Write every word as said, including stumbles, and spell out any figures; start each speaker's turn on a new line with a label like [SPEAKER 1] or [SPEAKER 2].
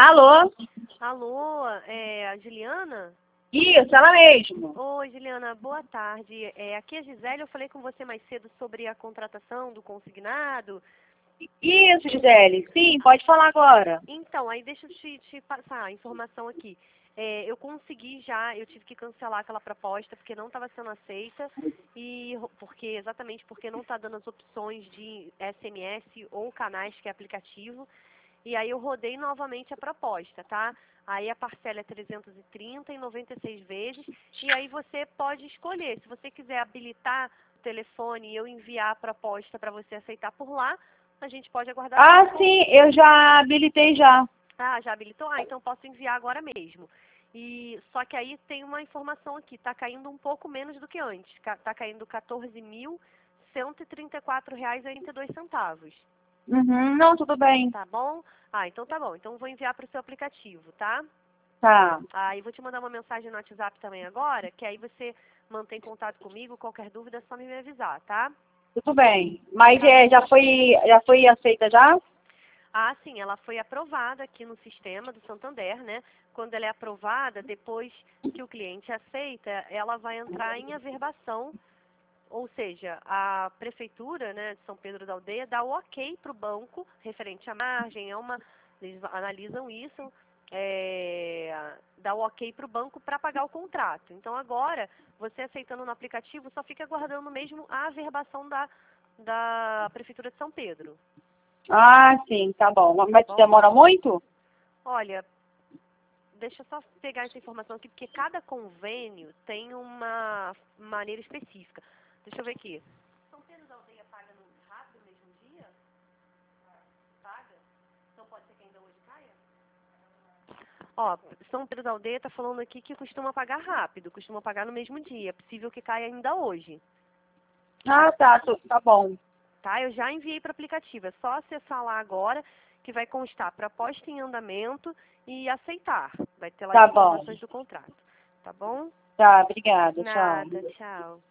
[SPEAKER 1] Alô?
[SPEAKER 2] Alô, é a Juliana?
[SPEAKER 1] Isso, ela mesmo.
[SPEAKER 2] Oi, Juliana, boa tarde. É, aqui é a Gisele, eu falei com você mais cedo sobre a contratação do consignado.
[SPEAKER 1] Isso, Gisele. Sim, pode falar agora.
[SPEAKER 2] Então, aí deixa eu te, te passar a informação aqui. É, eu consegui já, eu tive que cancelar aquela proposta porque não estava sendo aceita e porque exatamente porque não está dando as opções de S M S ou canais que é aplicativo. E aí eu rodei novamente a proposta, tá? Aí a parcela é trezentos e trinta em noventa e seis vezes. E aí você pode escolher. Se você quiser habilitar o telefone e eu enviar a proposta para você aceitar por lá, a gente pode aguardar.
[SPEAKER 1] Ah, sim, eu já habilitei já.
[SPEAKER 2] Ah, já habilitou? Ah, então posso enviar agora mesmo. E só que aí tem uma informação aqui, está caindo um pouco menos do que antes. Está caindo quatorze mil cento e trinta e quatro reais e oitenta e dois centavos.
[SPEAKER 1] Uhum, não, tudo bem.
[SPEAKER 2] Tá bom? Ah, então tá bom. Então vou enviar para o seu aplicativo, tá?
[SPEAKER 1] Tá.
[SPEAKER 2] Ah, e vou te mandar uma mensagem no WhatsApp também agora, que aí você mantém contato comigo, qualquer dúvida é só me avisar, tá?
[SPEAKER 1] Tudo bem. Mas
[SPEAKER 2] Tá.
[SPEAKER 1] é, já foi, já foi aceita já?
[SPEAKER 2] Ah, sim, ela foi aprovada aqui no sistema do Santander, né? Quando ela é aprovada, depois que o cliente aceita, ela vai entrar em averbação, ou seja, a prefeitura, né, de São Pedro da Aldeia dá o ok para o banco referente à margem, é uma, eles analisam isso, é, dá o ok para o banco para pagar o contrato. Então agora, você aceitando no aplicativo, só fica aguardando mesmo a averbação da, da prefeitura de São Pedro.
[SPEAKER 1] Ah, sim, tá bom. Mas
[SPEAKER 2] Bom,
[SPEAKER 1] demora muito?
[SPEAKER 2] olha, deixa eu só pegar essa informação aqui, porque cada convênio tem uma maneira específica. Deixa eu ver aqui. São Pedro da Aldeia paga no rápido no mesmo dia? Paga? Então pode ser que ainda hoje caia? Ó, São Pedro da Aldeia está falando aqui que costuma pagar rápido, costuma pagar no mesmo dia. É possível que caia ainda hoje.
[SPEAKER 1] Ah, tá, tu- tá bom.
[SPEAKER 2] Tá? Eu já enviei para o aplicativo. É só acessar lá agora que vai constar proposta em andamento e aceitar. Vai ter lá as
[SPEAKER 1] Tá bom.
[SPEAKER 2] informações do contrato. Tá bom?
[SPEAKER 1] Tá, obrigada, tchau.
[SPEAKER 2] Nada, tchau.